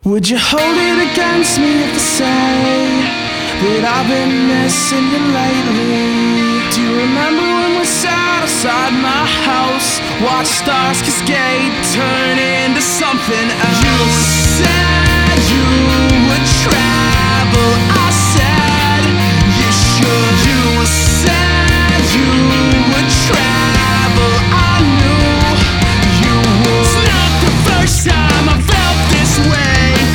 Would you hold it against me if I say that I've been missing you lately? Do you remember when we sat outside my house, watched stars cascade, turn into something else? You said you would travel, I said you should. You said you would travel, I knew you would. It's not the first time I felt this way.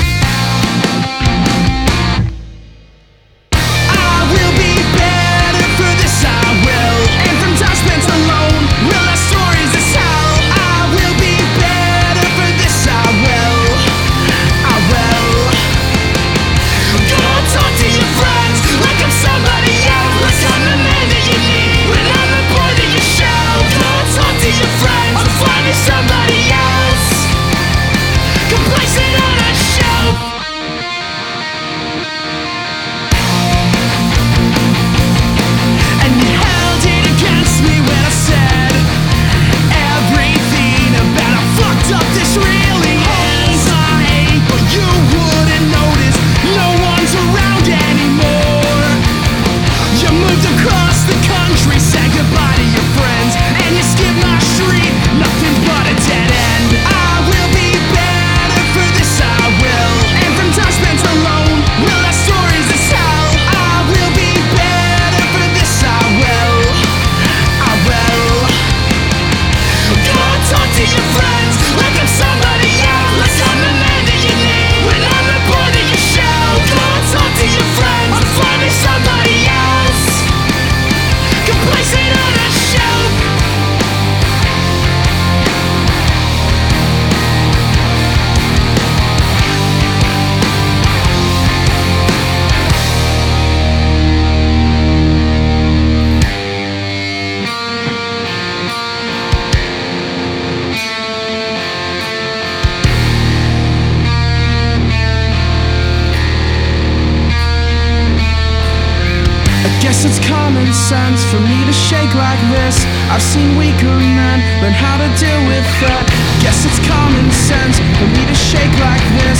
Guess it's common sense for me to shake like this. I've seen weaker men learn how to deal with that. Guess it's common sense for me to shake like this.